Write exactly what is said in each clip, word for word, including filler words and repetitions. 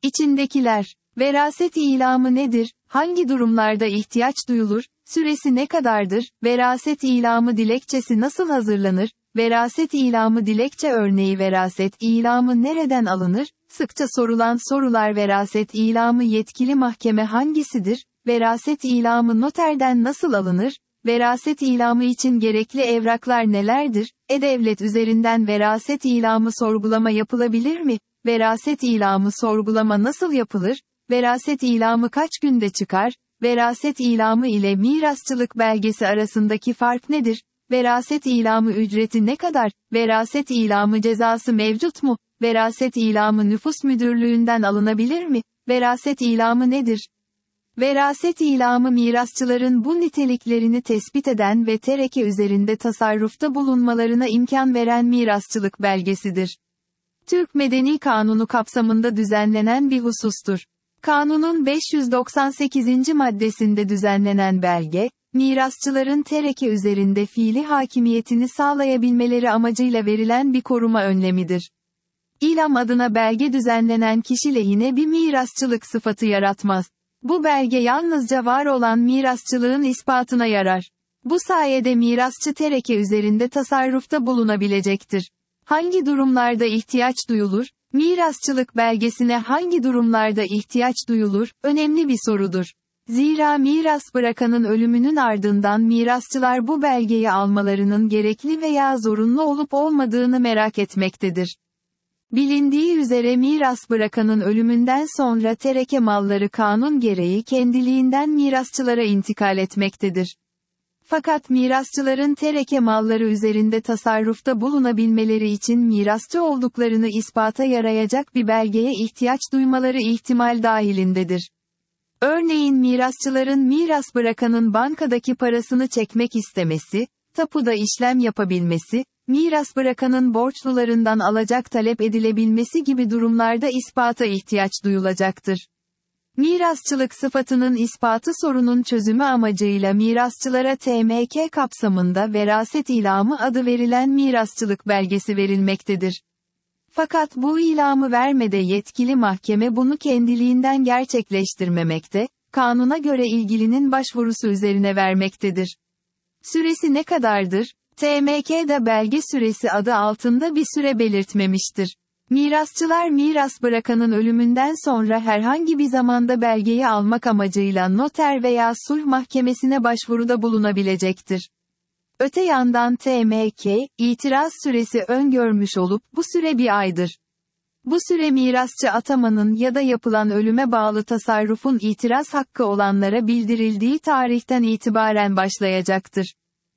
İçindekiler. Veraset ilamı nedir? Hangi durumlarda ihtiyaç duyulur? Süresi ne kadardır? Veraset ilamı dilekçesi nasıl hazırlanır? Veraset ilamı dilekçe örneği veraset ilamı nereden alınır? Sıkça sorulan sorular veraset ilamı yetkili mahkeme hangisidir? Veraset ilamı noterden nasıl alınır? Veraset ilamı için gerekli evraklar nelerdir? E-Devlet üzerinden veraset ilamı sorgulama yapılabilir mi? Veraset ilamı sorgulama nasıl yapılır? Veraset ilamı kaç günde çıkar? Veraset ilamı ile mirasçılık belgesi arasındaki fark nedir? Veraset ilamı ücreti ne kadar? Veraset ilamı cezası mevcut mu? Veraset ilamı nüfus müdürlüğünden alınabilir mi? Veraset ilamı nedir? Veraset ilamı mirasçıların bu niteliklerini tespit eden ve tereke üzerinde tasarrufta bulunmalarına imkan veren mirasçılık belgesidir. Türk Medeni Kanunu kapsamında düzenlenen bir husustur. Kanunun beş yüz doksan sekizinci maddesinde düzenlenen belge, mirasçıların tereke üzerinde fiili hakimiyetini sağlayabilmeleri amacıyla verilen bir koruma önlemidir. İlam adına belge düzenlenen kişi lehine bir mirasçılık sıfatı yaratmaz. Bu belge yalnızca var olan mirasçılığın ispatına yarar. Bu sayede mirasçı tereke üzerinde tasarrufta bulunabilecektir. Hangi durumlarda ihtiyaç duyulur? Mirasçılık belgesine hangi durumlarda ihtiyaç duyulur? Önemli bir sorudur. Zira miras bırakanın ölümünün ardından mirasçılar bu belgeyi almalarının gerekli veya zorunlu olup olmadığını merak etmektedir. Bilindiği üzere miras bırakanın ölümünden sonra tereke malları kanun gereği kendiliğinden mirasçılara intikal etmektedir. Fakat mirasçıların tereke malları üzerinde tasarrufta bulunabilmeleri için mirasçı olduklarını ispata yarayacak bir belgeye ihtiyaç duymaları ihtimal dahilindedir. Örneğin mirasçıların miras bırakanın bankadaki parasını çekmek istemesi, tapuda işlem yapabilmesi, miras bırakanın borçlularından alacak talep edilebilmesi gibi durumlarda ispata ihtiyaç duyulacaktır. Mirasçılık sıfatının ispatı sorunun çözümü amacıyla mirasçılara T M K kapsamında veraset ilamı adı verilen mirasçılık belgesi verilmektedir. Fakat bu ilamı vermede yetkili mahkeme bunu kendiliğinden gerçekleştirmemekte, kanuna göre ilgilinin başvurusu üzerine vermektedir. Süresi ne kadardır? T M K'da belge süresi adı altında bir süre belirtmemiştir. Mirasçılar miras bırakanın ölümünden sonra herhangi bir zamanda belgeyi almak amacıyla noter veya sulh mahkemesine başvuruda bulunabilecektir. Öte yandan T M K, itiraz süresi öngörmüş olup bu süre bir aydır. Bu süre mirasçı atamanın ya da yapılan ölüme bağlı tasarrufun itiraz hakkı olanlara bildirildiği tarihten itibaren başlayacaktır.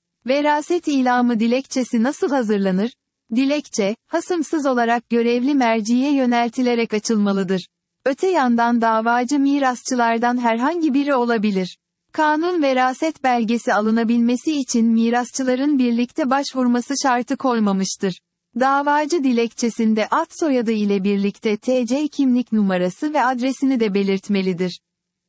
Veraset ilamı dilekçesi nasıl hazırlanır? Dilekçe, hasımsız olarak görevli merciye yöneltilerek açılmalıdır. Öte yandan davacı mirasçılardan herhangi biri olabilir. Kanun veraset belgesi alınabilmesi için mirasçıların birlikte başvurması şartı koymamıştır. Davacı dilekçesinde ad soyadı ile birlikte T C kimlik numarası ve adresini de belirtmelidir.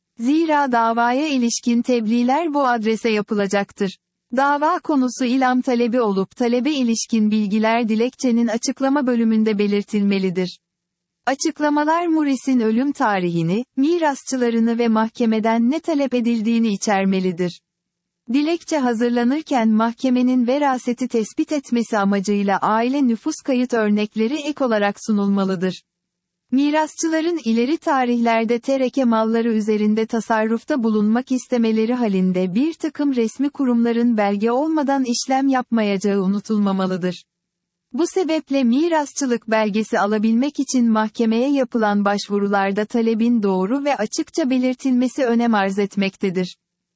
Zira davaya ilişkin tebliğler bu adrese yapılacaktır. Dava konusu ilam talebi olup talebe ilişkin bilgiler dilekçenin açıklama bölümünde belirtilmelidir. Açıklamalar murisin ölüm tarihini, mirasçılarını ve mahkemeden ne talep edildiğini içermelidir. Dilekçe hazırlanırken mahkemenin veraseti tespit etmesi amacıyla aile nüfus kayıt örnekleri ek olarak sunulmalıdır. Mirasçıların ileri tarihlerde tereke malları üzerinde tasarrufta bulunmak istemeleri halinde bir takım resmi kurumların belge olmadan işlem yapmayacağı unutulmamalıdır. Bu sebeple mirasçılık belgesi alabilmek için mahkemeye yapılan başvurularda talebin doğru ve açıkça belirtilmesi önem arz etmektedir.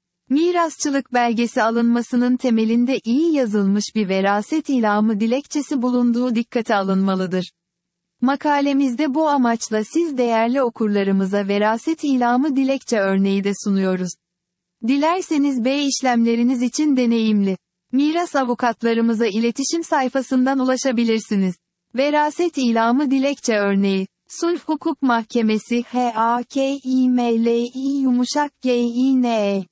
Mirasçılık belgesi alınmasının temelinde iyi yazılmış bir veraset ilamı dilekçesi bulunduğu dikkate alınmalıdır. Makalemizde bu amaçla siz değerli okurlarımıza veraset ilamı dilekçe örneği de sunuyoruz. Dilerseniz B işlemleriniz için deneyimli miras avukatlarımıza iletişim sayfasından ulaşabilirsiniz. Veraset ilamı dilekçe örneği. Sulh Hukuk Mahkemesi H A K İ M L İ yumuşak G İ N E.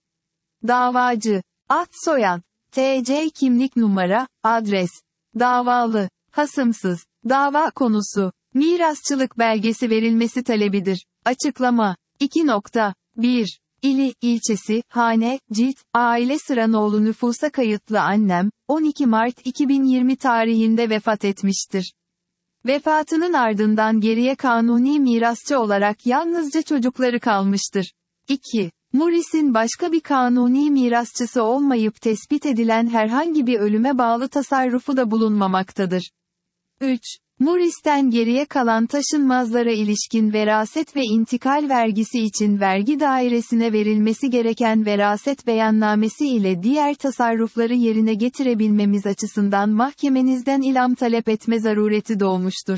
Davacı. Ad soyad. T C kimlik numara, adres. Davalı. Hasımsız. Dava konusu. Mirasçılık belgesi verilmesi talebidir. Açıklama. iki nokta bir İli, ilçesi, hane, cilt, aile Sıranoğlu nüfusa kayıtlı annem, on iki Mart iki bin yirmi tarihinde vefat etmiştir. Vefatının ardından geriye kanuni mirasçı olarak yalnızca çocukları kalmıştır. iki Morris'in başka bir kanuni mirasçısı olmayıp tespit edilen herhangi bir ölüme bağlı tasarrufu da bulunmamaktadır. üç Morris'ten geriye kalan taşınmazlara ilişkin veraset ve intikal vergisi için vergi dairesine verilmesi gereken veraset beyannamesi ile diğer tasarrufları yerine getirebilmemiz açısından mahkemenizden ilam talep etme zarureti doğmuştur.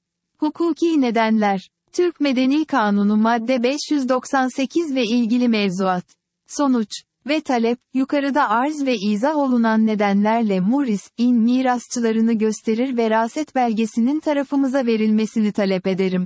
Hukuki nedenler. Türk Medeni Kanunu madde beş yüz doksan sekiz ve ilgili mevzuat. Sonuç ve talep, yukarıda arz ve izah olunan nedenlerle Morris'in mirasçılarını gösterir veraset belgesinin tarafımıza verilmesini talep ederim.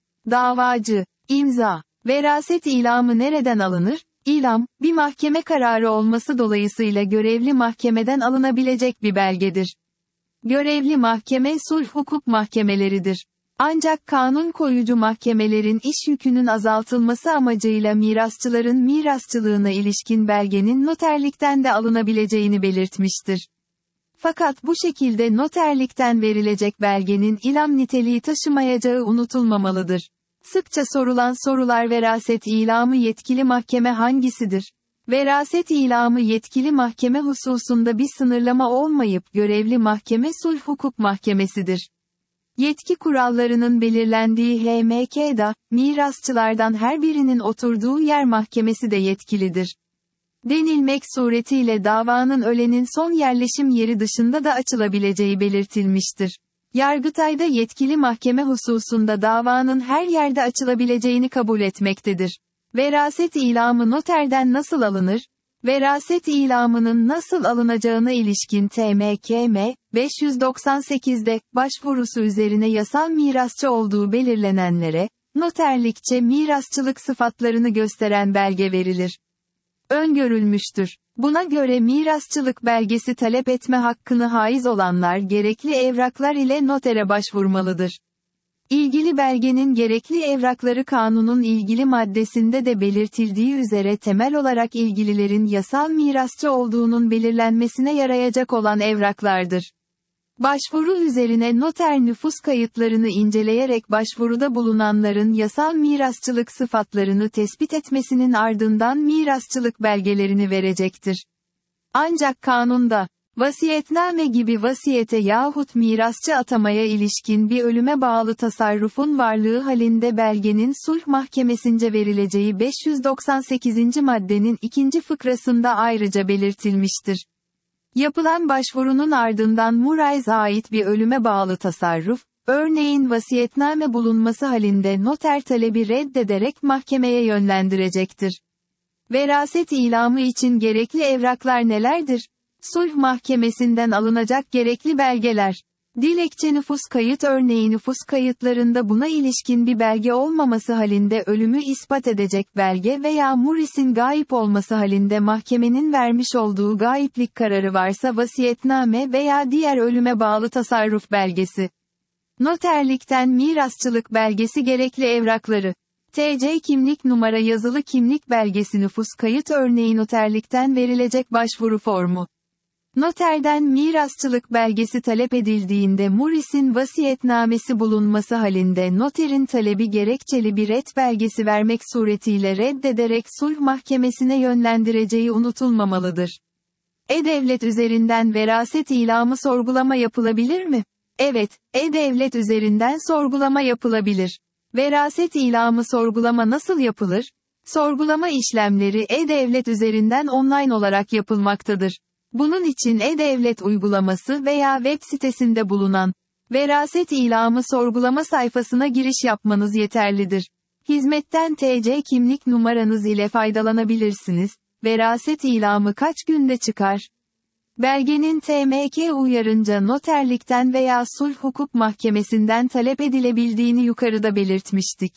Davacı. İmza. Veraset ilamı nereden alınır? İlam, bir mahkeme kararı olması dolayısıyla görevli mahkemeden alınabilecek bir belgedir. Görevli mahkeme sulh hukuk mahkemeleridir. Ancak kanun koyucu mahkemelerin iş yükünün azaltılması amacıyla mirasçıların mirasçılığına ilişkin belgenin noterlikten de alınabileceğini belirtmiştir. Fakat bu şekilde noterlikten verilecek belgenin ilam niteliği taşımayacağı unutulmamalıdır. Sıkça sorulan sorular veraset ilamı yetkili mahkeme hangisidir? Veraset ilamı yetkili mahkeme hususunda bir sınırlama olmayıp görevli mahkeme sulh hukuk mahkemesidir. Yetki kurallarının belirlendiği H M K'da, mirasçılardan her birinin oturduğu yer mahkemesi de yetkilidir. Denilmek suretiyle davanın ölenin son yerleşim yeri dışında da açılabileceği belirtilmiştir. Yargıtay'da yetkili mahkeme hususunda davanın her yerde açılabileceğini kabul etmektedir. Veraset ilamı noterden nasıl alınır? Veraset ilamının nasıl alınacağına ilişkin T M K M, beş yüz doksan sekizde, başvurusu üzerine yasal mirasçı olduğu belirlenenlere, noterlikçe mirasçılık sıfatlarını gösteren belge verilir. Öngörülmüştür. Buna göre mirasçılık belgesi talep etme hakkını haiz olanlar gerekli evraklar ile notere başvurmalıdır. İlgili belgenin gerekli evrakları kanunun ilgili maddesinde de belirtildiği üzere temel olarak ilgililerin yasal mirasçı olduğunun belirlenmesine yarayacak olan evraklardır. Başvuru üzerine noter nüfus kayıtlarını inceleyerek başvuruda bulunanların yasal mirasçılık sıfatlarını tespit etmesinin ardından mirasçılık belgelerini verecektir. Ancak kanunda, vasiyetname gibi vasiyete yahut mirasçı atamaya ilişkin bir ölüme bağlı tasarrufun varlığı halinde belgenin sulh mahkemesince verileceği beş yüz doksan sekizinci maddenin ikinci fıkrasında ayrıca belirtilmiştir. Yapılan başvurunun ardından Morris'e ait bir ölüme bağlı tasarruf, örneğin vasiyetname bulunması halinde noter talebi reddederek mahkemeye yönlendirecektir. Veraset ilamı için gerekli evraklar nelerdir? Sulh mahkemesinden alınacak gerekli belgeler. Dilekçe nüfus kayıt örneği nüfus kayıtlarında buna ilişkin bir belge olmaması halinde ölümü ispat edecek belge veya Morris'in gayip olması halinde mahkemenin vermiş olduğu gayiplik kararı varsa vasiyetname veya diğer ölüme bağlı tasarruf belgesi. Noterlikten mirasçılık belgesi gerekli evrakları. T C kimlik numara yazılı kimlik belgesi nüfus kayıt örneği noterlikten verilecek başvuru formu. Noterden mirasçılık belgesi talep edildiğinde Morris'in vasiyetnamesi bulunması halinde noterin talebi gerekçeli bir ret belgesi vermek suretiyle reddederek sulh mahkemesine yönlendireceği unutulmamalıdır. E-Devlet üzerinden veraset ilamı sorgulama yapılabilir mi? Evet, E-Devlet üzerinden sorgulama yapılabilir. Veraset ilamı sorgulama nasıl yapılır? Sorgulama işlemleri E-Devlet üzerinden online olarak yapılmaktadır. Bunun için E-Devlet uygulaması veya web sitesinde bulunan veraset ilamı sorgulama sayfasına giriş yapmanız yeterlidir. Hizmetten T C kimlik numaranız ile faydalanabilirsiniz. Veraset ilamı kaç günde çıkar? Belgenin T M K uyarınca noterlikten veya sulh hukuk mahkemesinden talep edilebildiğini yukarıda belirtmiştik.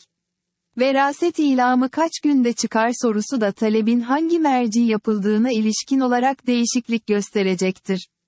Veraset ilamı kaç günde çıkar sorusu da talebin hangi merci yapıldığına ilişkin olarak değişiklik gösterecektir.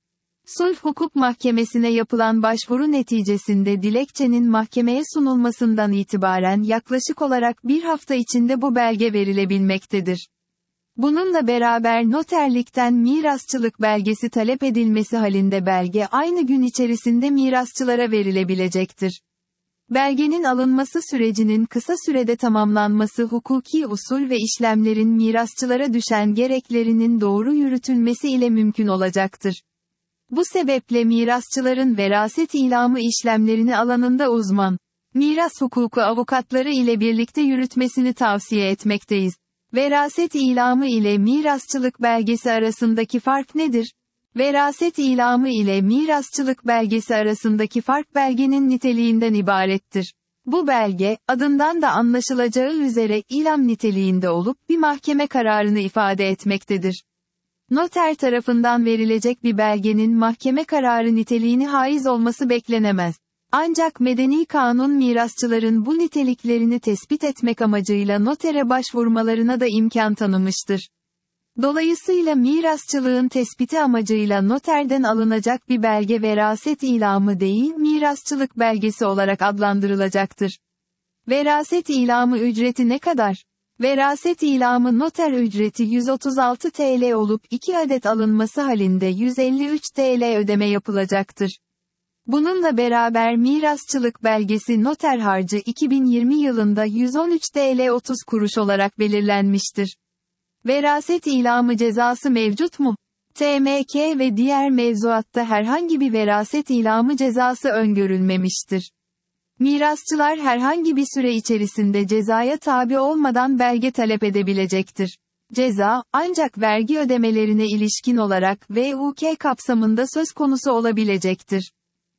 Sulh Hukuk Mahkemesi'ne yapılan başvuru neticesinde dilekçenin mahkemeye sunulmasından itibaren yaklaşık olarak bir hafta içinde bu belge verilebilmektedir. Bununla beraber noterlikten mirasçılık belgesi talep edilmesi halinde belge aynı gün içerisinde mirasçılara verilebilecektir. Belgenin alınması sürecinin kısa sürede tamamlanması hukuki usul ve işlemlerin mirasçılara düşen gereklerinin doğru yürütülmesi ile mümkün olacaktır. Bu sebeple mirasçıların veraset ilamı işlemlerini alanında uzman, miras hukuku avukatları ile birlikte yürütmesini tavsiye etmekteyiz. Veraset ilamı ile mirasçılık belgesi arasındaki fark nedir? Veraset ilamı ile mirasçılık belgesi arasındaki fark belgenin niteliğinden ibarettir. Bu belge, adından da anlaşılacağı üzere ilam niteliğinde olup bir mahkeme kararını ifade etmektedir. Noter tarafından verilecek bir belgenin mahkeme kararı niteliğini haiz olması beklenemez. Ancak medeni kanun mirasçıların bu niteliklerini tespit etmek amacıyla notere başvurmalarına da imkan tanımıştır. Dolayısıyla mirasçılığın tespiti amacıyla noterden alınacak bir belge veraset ilamı değil mirasçılık belgesi olarak adlandırılacaktır. Veraset ilamı ücreti ne kadar? Veraset ilamı noter ücreti yüz otuz altı TL olup iki adet alınması halinde yüz elli üç TL ödeme yapılacaktır. Bununla beraber mirasçılık belgesi noter harcı iki bin yirmi yılında yüz on üç TL otuz kuruş olarak belirlenmiştir. Veraset ilamı cezası mevcut mu? T M K ve diğer mevzuatta herhangi bir veraset ilamı cezası öngörülmemiştir. Mirasçılar herhangi bir süre içerisinde cezaya tabi olmadan belge talep edebilecektir. Ceza, ancak vergi ödemelerine ilişkin olarak V U K kapsamında söz konusu olabilecektir.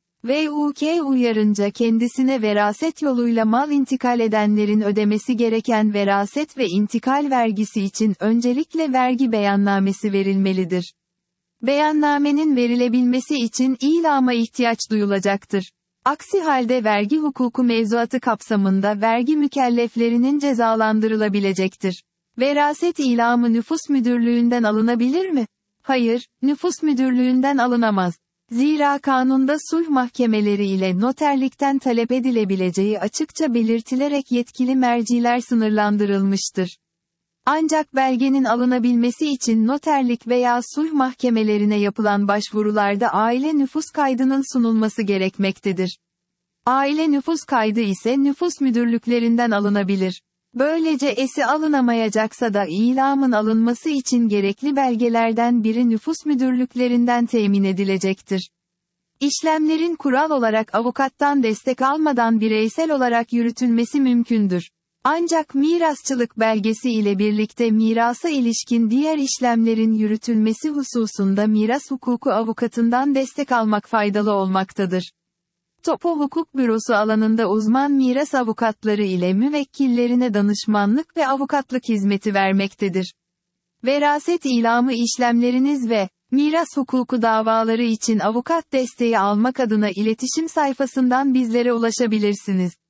V U K uyarınca kendisine veraset yoluyla mal intikal edenlerin ödemesi gereken veraset ve intikal vergisi için öncelikle vergi beyannamesi verilmelidir. Beyannamenin verilebilmesi için ilama ihtiyaç duyulacaktır. Aksi halde vergi hukuku mevzuatı kapsamında vergi mükelleflerinin cezalandırılabilecektir. Veraset ilamı nüfus müdürlüğünden alınabilir mi? Hayır, nüfus müdürlüğünden alınamaz. Zira kanunda sulh mahkemeleri ile noterlikten talep edilebileceği açıkça belirtilerek yetkili merciler sınırlandırılmıştır. Ancak belgenin alınabilmesi için noterlik veya sulh mahkemelerine yapılan başvurularda aile nüfus kaydının sunulması gerekmektedir. Aile nüfus kaydı ise nüfus müdürlüklerinden alınabilir. Böylece esi alınamayacaksa da ilamın alınması için gerekli belgelerden biri nüfus müdürlüklerinden temin edilecektir. İşlemlerin kural olarak avukattan destek almadan bireysel olarak yürütülmesi mümkündür. Ancak mirasçılık belgesi ile birlikte mirasa ilişkin diğer işlemlerin yürütülmesi hususunda miras hukuku avukatından destek almak faydalı olmaktadır. Topo Hukuk Bürosu alanında uzman miras avukatları ile müvekkillerine danışmanlık ve avukatlık hizmeti vermektedir. Veraset ilamı işlemleriniz ve miras hukuku davaları için avukat desteği almak adına iletişim sayfasından bizlere ulaşabilirsiniz.